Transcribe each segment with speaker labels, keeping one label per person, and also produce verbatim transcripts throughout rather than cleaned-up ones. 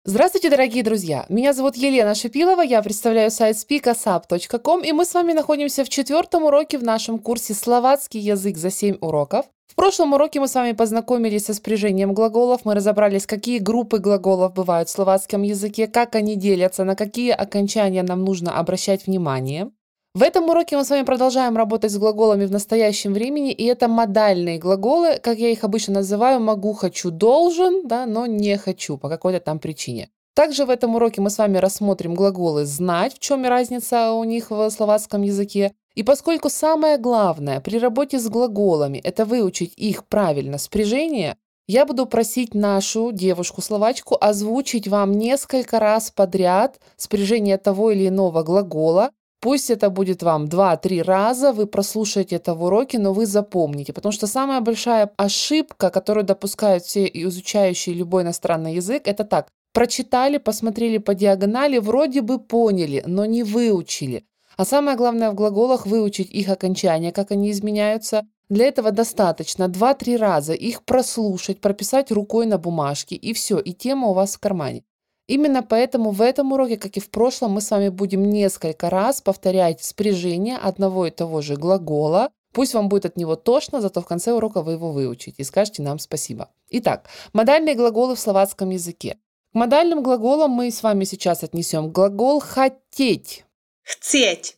Speaker 1: Здравствуйте, дорогие друзья! Меня зовут Елена Шипилова, я представляю сайт speak asap точка ком, и мы с вами находимся в четвертом уроке в нашем курсе «Словацкий язык за семь уроков». В прошлом уроке мы с вами познакомились со спряжением глаголов, мы разобрались, какие группы глаголов бывают в словацком языке, как они делятся, на какие окончания нам нужно обращать внимание. В этом уроке мы с вами продолжаем работать с глаголами в настоящем времени, и это модальные глаголы, как я их обычно называю, могу, хочу, должен, да, но не хочу по какой-то там причине. Также в этом уроке мы с вами рассмотрим глаголы «знать», в чем разница у них в словацком языке. И поскольку самое главное при работе с глаголами– это выучить их правильно спряжение, я буду просить нашу девушку-словачку озвучить вам несколько раз подряд спряжение того или иного глагола. Пусть это будет вам два-три раза, вы прослушаете это в уроке, но вы запомните. Потому что самая большая ошибка, которую допускают все изучающие любой иностранный язык, это так. Прочитали, посмотрели по диагонали, вроде бы поняли, но не выучили. А самое главное в глаголах выучить их окончания, как они изменяются. Для этого достаточно два-три раза их прослушать, прописать рукой на бумажке, и все, и тема у вас в кармане. Именно поэтому в этом уроке, как и в прошлом, мы с вами будем несколько раз повторять спряжение одного и того же глагола. Пусть вам будет от него тошно, зато в конце урока вы его выучите и скажете нам спасибо. Итак, модальные глаголы в словацком языке. К модальным глаголам мы с вами сейчас отнесем глагол «хотеть».
Speaker 2: Chcieť.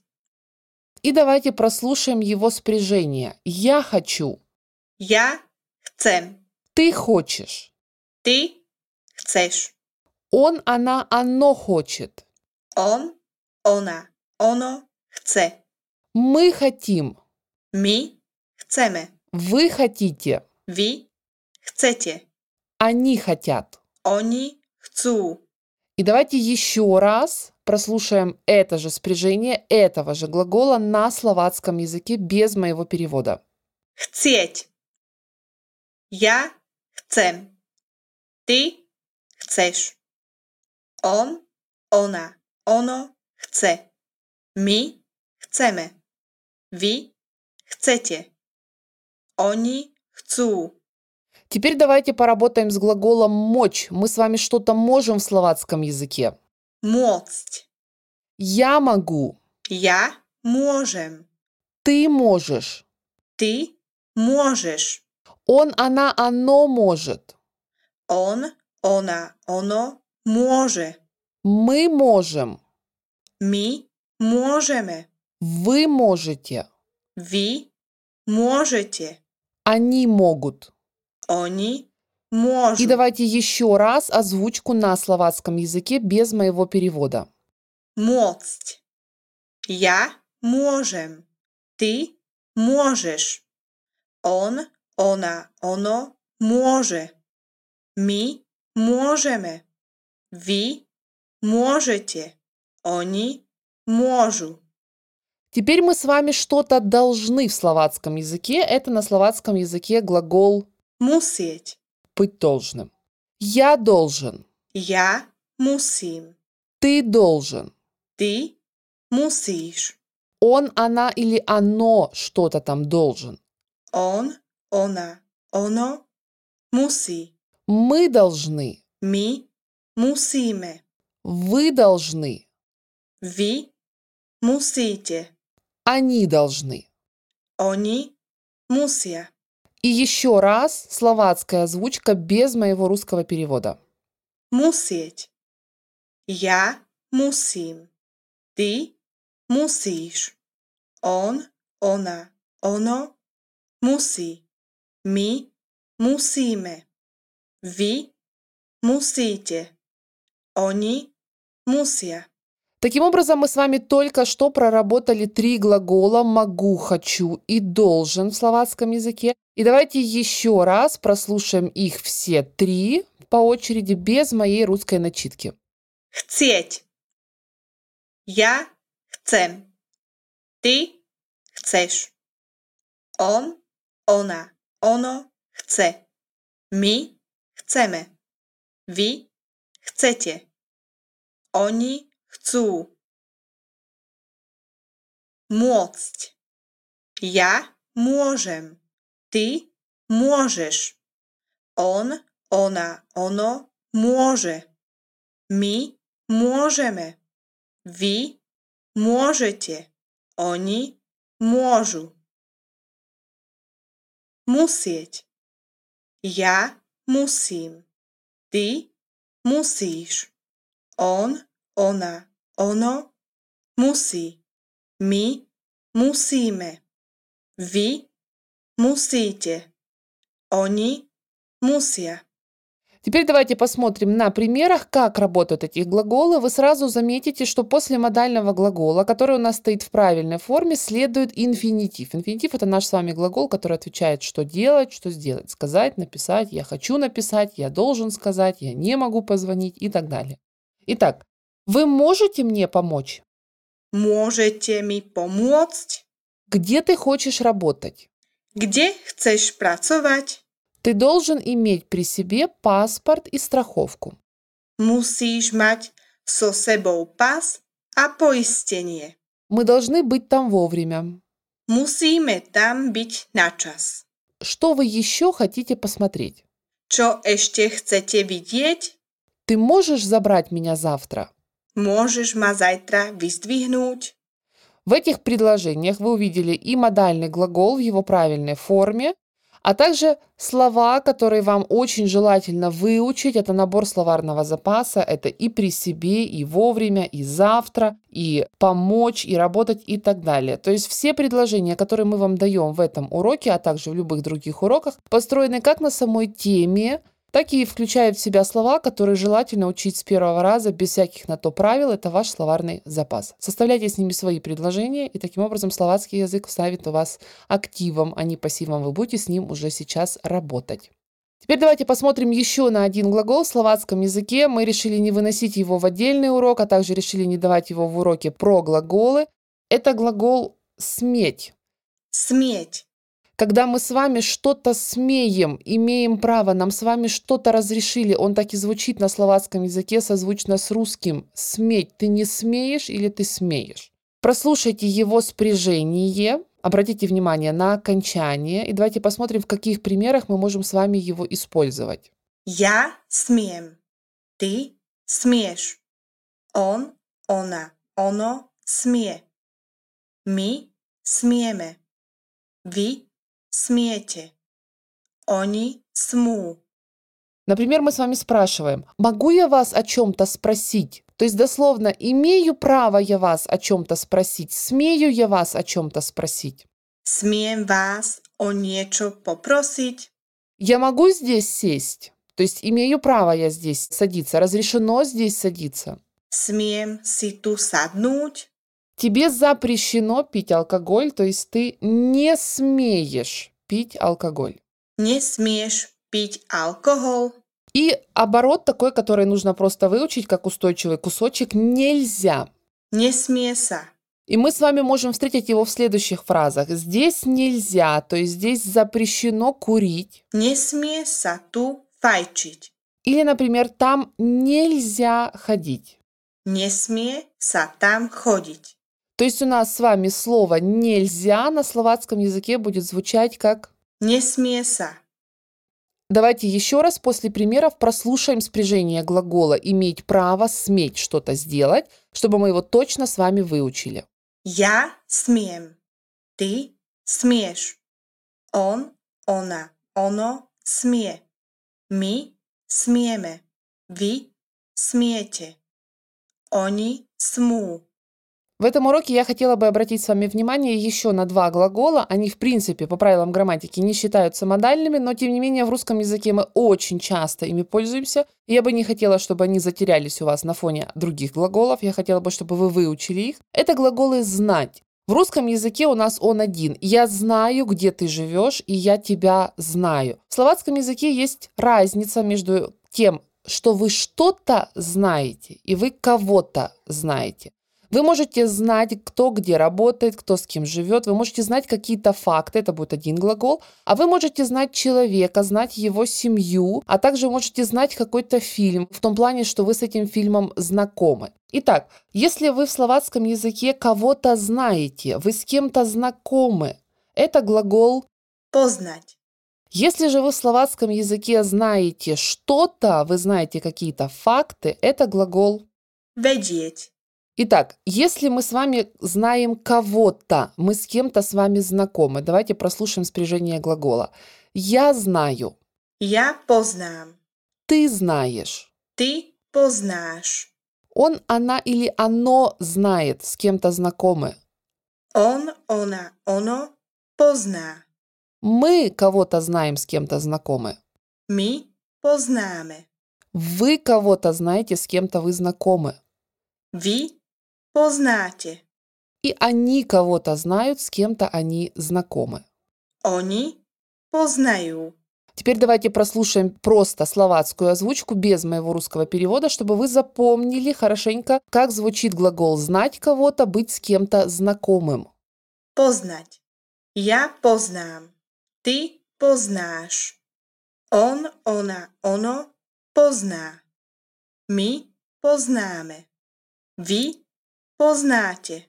Speaker 1: И давайте прослушаем его спряжение. Я хочу.
Speaker 2: Ja chcem.
Speaker 1: Ты хочешь.
Speaker 2: Ty chceš.
Speaker 1: Он, она, оно хочет.
Speaker 2: On, ona, ono chce.
Speaker 1: Мы хотим.
Speaker 2: My chceme.
Speaker 1: Вы хотите.
Speaker 2: Vy chcete.
Speaker 1: Они хотят.
Speaker 2: Oni chcú.
Speaker 1: И давайте еще раз прослушаем это же спряжение этого же глагола на словацком языке без моего перевода.
Speaker 2: Chcieť. Ja chcem. Ty chceš. On, ona, ono chce. My chceme. Vy chcete. Oni chcú.
Speaker 1: Теперь давайте поработаем с глаголом «мочь». Мы с вами что-то можем в словацком языке.
Speaker 2: Môcť.
Speaker 1: Я могу.
Speaker 2: Ja môžem.
Speaker 1: Ты можешь.
Speaker 2: Ty môžeš.
Speaker 1: Он, она, оно может.
Speaker 2: On, ona, ono môže.
Speaker 1: Мы можем.
Speaker 2: My môžeme.
Speaker 1: Вы можете.
Speaker 2: Vy môžete.
Speaker 1: Они могут.
Speaker 2: Oni
Speaker 1: И
Speaker 2: môžu.
Speaker 1: давайте еще раз озвучку на словацком языке без моего перевода.
Speaker 2: Môcť. Ja môžem. Ty môžeš. On, ona, ono môže. My môžeme. Vy môžete. Oni môžu.
Speaker 1: Теперь мы с вами что-то должны в словацком языке. Это на словацком языке глагол
Speaker 2: Musieť.
Speaker 1: быть должным. Я должен.
Speaker 2: Ja musím.
Speaker 1: Ты должен.
Speaker 2: Ty musíš.
Speaker 1: Он, она или оно что-то там должен.
Speaker 2: On, ona, ono musí.
Speaker 1: Мы должны.
Speaker 2: My musíme.
Speaker 1: Вы должны.
Speaker 2: Vy musíte.
Speaker 1: Они должны.
Speaker 2: Oni musia.
Speaker 1: И еще раз словацкая озвучка без моего русского перевода.
Speaker 2: Musieť. Ja musím. Ty musíš. On, ona, ono musí. My musíme. Vy musíte. Oni musia.
Speaker 1: Таким образом, мы с вами только что проработали три глагола «могу», «хочу» и «должен» в словацком языке. И давайте еще раз прослушаем их все три по очереди без моей русской начитки.
Speaker 2: Chcieť. Ja chcem. Ty chceš. On, ona, ono chce. My chceme. Vy chcete. Oni chcú. Môcť. Ja môžem. Ty môžeš. On, ona, ono môže. My môžeme. Vy môžete. Oni môžu. Musieť. Ja musím. Ty musíš. On, ona, ono musí. My musíme. Vy musíte. Они musia.
Speaker 1: Теперь давайте посмотрим на примерах, как работают эти глаголы. Вы сразу заметите, что после модального глагола, который у нас стоит в правильной форме, следует инфинитив. Инфинитив – это наш с вами глагол, который отвечает, что делать, что сделать. Сказать, написать, я хочу написать, я должен сказать, я не могу позвонить и так далее. Итак, вы можете мне помочь?
Speaker 2: Môžete mi pomôcť?
Speaker 1: Где ты хочешь работать?
Speaker 2: Kde chceš pracovať?
Speaker 1: Ты должен иметь при себе паспорт и страховку.
Speaker 2: Musíš mať so sebou pas a poistenie.
Speaker 1: Мы должны быть там вовремя.
Speaker 2: Musíme tam byť na čas.
Speaker 1: Что вы еще хотите посмотреть?
Speaker 2: Čo ešte chcete vidieť?
Speaker 1: Ты можешь забрать меня завтра?
Speaker 2: Môžeš ma zajtra vyzdvihnúť?
Speaker 1: В этих предложениях вы увидели и модальный глагол в его правильной форме, а также слова, которые вам очень желательно выучить. Это набор словарного запаса. Это и при себе, и вовремя, и завтра, и помочь, и работать, и так далее. То есть все предложения, которые мы вам даем в этом уроке, а также в любых других уроках, построены как на самой теме, так и включают в себя слова, которые желательно учить с первого раза, без всяких на то правил. Это ваш словарный запас. Составляйте с ними свои предложения, и таким образом словацкий язык станет у вас активом, а не пассивом. Вы будете с ним уже сейчас работать. Теперь давайте посмотрим еще на один глагол в словацком языке. Мы решили не выносить его в отдельный урок, а также решили не давать его в уроке про глаголы. Это глагол «сметь».
Speaker 2: Смieť.
Speaker 1: Когда мы с вами что-то смеем, имеем право, нам с вами что-то разрешили, он так и звучит на словацком языке созвучно с русским. Сметь. Ты не смеешь или ты смеешь? Прослушайте его спряжение, обратите внимание на окончание, и давайте посмотрим, в каких примерах мы можем с вами его использовать.
Speaker 2: Ja smiem. Ty smieš. On, ona, ono smie. My smieme. Vy smiete. Oni smú.
Speaker 1: Например, мы с вами спрашиваем, могу я вас о чем-то спросить? То есть дословно, имею право я вас о чем-то спросить? Смею я вас о чем-то спросить?
Speaker 2: Smiem vás o niečo poprosiť?
Speaker 1: Я могу здесь сесть? То есть имею право я здесь садиться? Разрешено здесь садиться?
Speaker 2: Smiem si tu sadnúť?
Speaker 1: Тебе запрещено пить алкоголь, то есть ты не смеешь пить алкоголь.
Speaker 2: Nesmieš piť alkohol?
Speaker 1: И оборот такой, который нужно просто выучить, как устойчивый кусочек, нельзя.
Speaker 2: Nesmie sa.
Speaker 1: И мы с вами можем встретить его в следующих фразах. Здесь нельзя, то есть здесь запрещено курить.
Speaker 2: Nesmie sa tu fajčiť.
Speaker 1: Или, например, там нельзя ходить.
Speaker 2: Nesmie sa tam chodiť.
Speaker 1: То есть у нас с вами слово «нельзя» на словацком языке будет звучать как
Speaker 2: Nesmie sa.
Speaker 1: Давайте еще раз после примеров прослушаем спряжение глагола «иметь право», «сметь» что-то сделать, чтобы мы его точно с вами выучили.
Speaker 2: Ja smiem. Ty smieš. On, ona, ono smie. My smieme. Vy smiete. Oni smú.
Speaker 1: В этом уроке я хотела бы обратить с вами внимание еще на два глагола. Они, в принципе, по правилам грамматики не считаются модальными, но, тем не менее, в русском языке мы очень часто ими пользуемся. И я бы не хотела, чтобы они затерялись у вас на фоне других глаголов. Я хотела бы, чтобы вы выучили их. Это глаголы «знать». В русском языке у нас он один. Я знаю, где ты живешь, и я тебя знаю. В словацком языке есть разница между тем, что вы что-то знаете, и вы кого-то знаете. Вы можете знать, кто где работает, кто с кем живет. Вы можете знать какие-то факты, это будет один глагол. А вы можете знать человека, знать его семью, а также можете знать какой-то фильм, в том плане, что вы с этим фильмом знакомы. Итак, если вы в словацком языке кого-то знаете, вы с кем-то знакомы, это глагол
Speaker 2: Poznať.
Speaker 1: Если же вы в словацком языке знаете что-то, вы знаете какие-то факты, это глагол.
Speaker 2: vedieť.
Speaker 1: Итак, если мы с вами знаем кого-то, мы с кем-то с вами знакомы, давайте прослушаем спряжение глагола. Я знаю,
Speaker 2: Ja poznám.
Speaker 1: ты знаешь,
Speaker 2: Ty poznáš.
Speaker 1: он, она или оно знает, с кем-то знакомы.
Speaker 2: On, ona, ono pozná.
Speaker 1: Мы кого-то знаем, с кем-то знакомы.
Speaker 2: My poznáme.
Speaker 1: Вы кого-то знаете, с кем-то вы знакомы.
Speaker 2: Vy poznáte.
Speaker 1: И они кого-то знают, с кем-то они знакомы.
Speaker 2: Oni poznajú.
Speaker 1: Теперь давайте прослушаем просто словацкую озвучку без моего русского перевода, чтобы вы запомнили хорошенько, как звучит глагол «знать кого-то», «быть с кем-то знакомым».
Speaker 2: Poznať. Ja poznám. Ty poznáš. On, ona, ono pozná. My poznáme. Vy poznáte.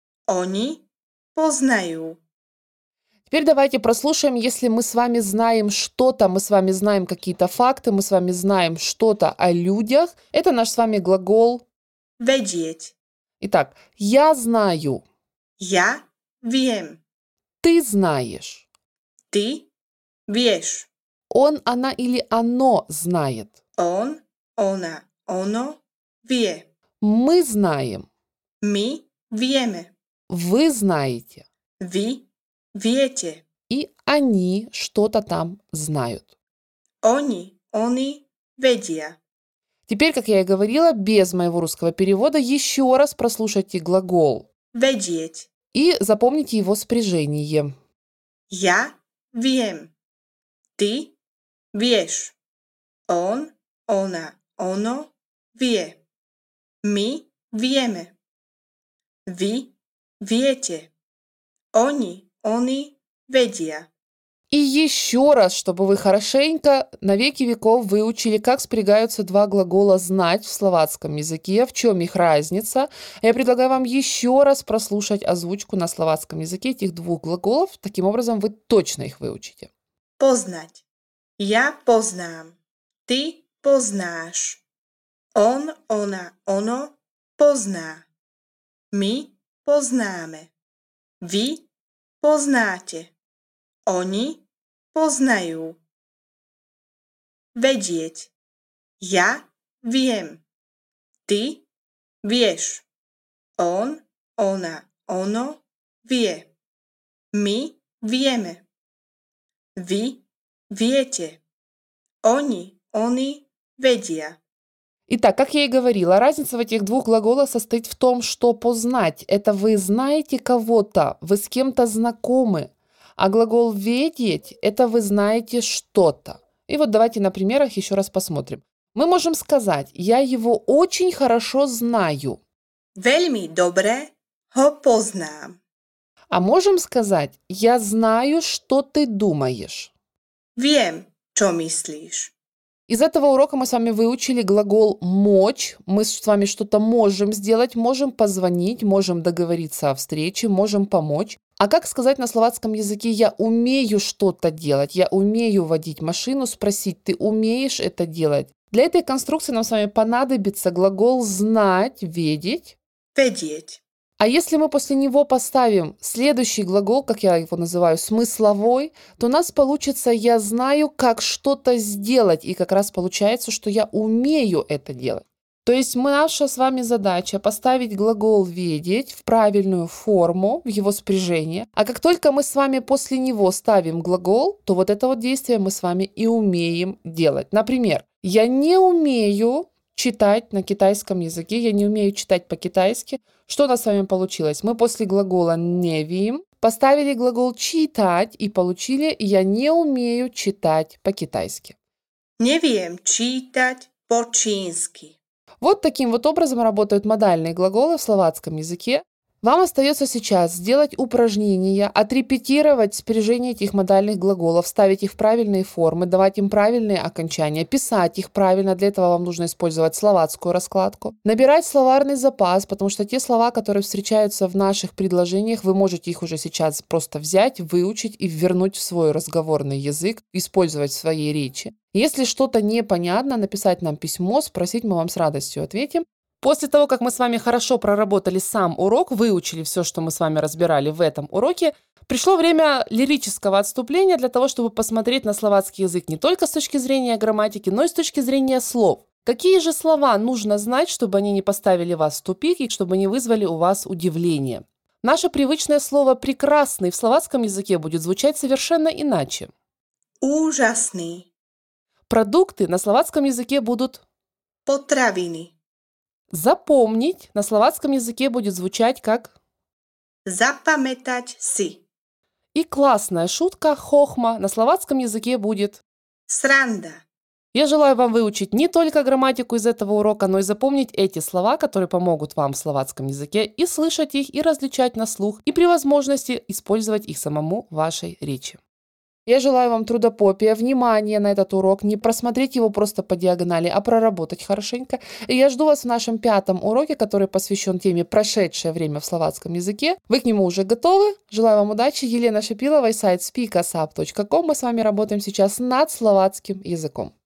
Speaker 2: Oni poznajú.
Speaker 1: Теперь давайте прослушаем, если мы с вами знаем что-то, мы с вами знаем какие-то факты, мы с вами знаем что-то о людях. Это наш с вами глагол.
Speaker 2: Vedieť.
Speaker 1: Итак, я знаю,
Speaker 2: Ja viem.
Speaker 1: ты знаешь,
Speaker 2: Ty vieš.
Speaker 1: он, она или оно знает,
Speaker 2: On, ona, ono vie.
Speaker 1: мы знаем,
Speaker 2: My vieme.
Speaker 1: вы знаете,
Speaker 2: Vy viete.
Speaker 1: и они что-то там знают.
Speaker 2: Oni, oni vedia.
Speaker 1: Теперь, как я и говорила, без моего русского перевода еще раз прослушайте глагол
Speaker 2: Vedieť.
Speaker 1: и запомните его спряжение.
Speaker 2: Ja viem. Ty vieš. On, ona, ono vie. My vieme. Vy viete. Oni, oni vedia.
Speaker 1: И еще раз, чтобы вы хорошенько на веки веков выучили, как спрягаются два глагола «знать» в словацком языке, в чем их разница. Я предлагаю вам еще раз прослушать озвучку на словацком языке этих двух глаголов. Таким образом, вы точно их выучите.
Speaker 2: Poznať. Ja poznám. Ty poznáš. On, ona, ono pozná. My poznáme. Vy poznáte. Oni poznajú. Vedieť. Ja viem. Ty vieš. On, ona, ono vie. My vieme. Vy viete. Oni, oni vedia.
Speaker 1: Итак, как я и говорила, разница в этих двух глаголах состоит в том, что познать– это вы знаете кого-то, вы с кем-то знакомы. А глагол «ведеть» – это вы знаете что-то. И вот давайте на примерах еще раз посмотрим. Мы можем сказать «я его очень хорошо знаю».
Speaker 2: Veľmi dobre ho poznám.
Speaker 1: А можем сказать «я знаю, что ты думаешь».
Speaker 2: Viem, čo myslíš.
Speaker 1: Из этого урока мы с вами выучили глагол «мочь». Мы с вами что-то можем сделать, можем позвонить, можем договориться о встрече, можем помочь. А как сказать на словацком языке «я умею что-то делать», «я умею водить машину», спросить «ты умеешь это делать»? Для этой конструкции нам с вами понадобится глагол «знать», «ведеть».
Speaker 2: Vedieť.
Speaker 1: А если мы после него поставим следующий глагол, как я его называю, смысловой, то у нас получится «я знаю, как что-то сделать». И как раз получается, что я умею это делать. То есть наша с вами задача поставить глагол «ведеть» в правильную форму, в его спряжение. А как только мы с вами после него ставим глагол, то вот это вот действие мы с вами и умеем делать. Например, «я не умею читать на китайском языке», «я не умею читать по-китайски». Что у нас с вами получилось? Мы после глагола «не вим» поставили глагол «читать» и получили «я не умею читать по-китайски».
Speaker 2: Neviem čítať po čínsky.
Speaker 1: Вот таким вот образом работают модальные глаголы в словацком языке. Вам остается сейчас сделать упражнения, отрепетировать спряжение этих модальных глаголов, ставить их в правильные формы, давать им правильные окончания, писать их правильно. Для этого вам нужно использовать словацкую раскладку. Набирать словарный запас, потому что те слова, которые встречаются в наших предложениях, вы можете их уже сейчас просто взять, выучить и вернуть в свой разговорный язык, использовать в своей речи. Если что-то непонятно, написать нам письмо, спросить, мы вам с радостью ответим. После того, как мы с вами хорошо проработали сам урок, выучили все, что мы с вами разбирали в этом уроке, пришло время лирического отступления для того, чтобы посмотреть на словацкий язык не только с точки зрения грамматики, но и с точки зрения слов. Какие же слова нужно знать, чтобы они не поставили вас в тупик и чтобы не вызвали у вас удивление? Наше привычное слово «прекрасный» в словацком языке будет звучать совершенно иначе.
Speaker 2: Úžasný.
Speaker 1: Продукты на словацком языке будут
Speaker 2: Potraviny.
Speaker 1: запомнить, на словацком языке будет звучать как
Speaker 2: Zapamätať si.
Speaker 1: и классная шутка хохма на словацком языке будет.
Speaker 2: Sranda.
Speaker 1: Я желаю вам выучить не только грамматику из этого урока, но и запомнить эти слова, которые помогут вам в словацком языке, и слышать их, и различать на слух, и при возможности использовать их самому в вашей речи. Я желаю вам трудопопия, внимания на этот урок, не просмотреть его просто по диагонали, а проработать хорошенько. И я жду вас в нашем пятом уроке, который посвящен теме «Прошедшее время в словацком языке». Вы к нему уже готовы? Желаю вам удачи. Елена Шипилова и сайт спик асап точка ком. Мы с вами работаем сейчас над словацким языком.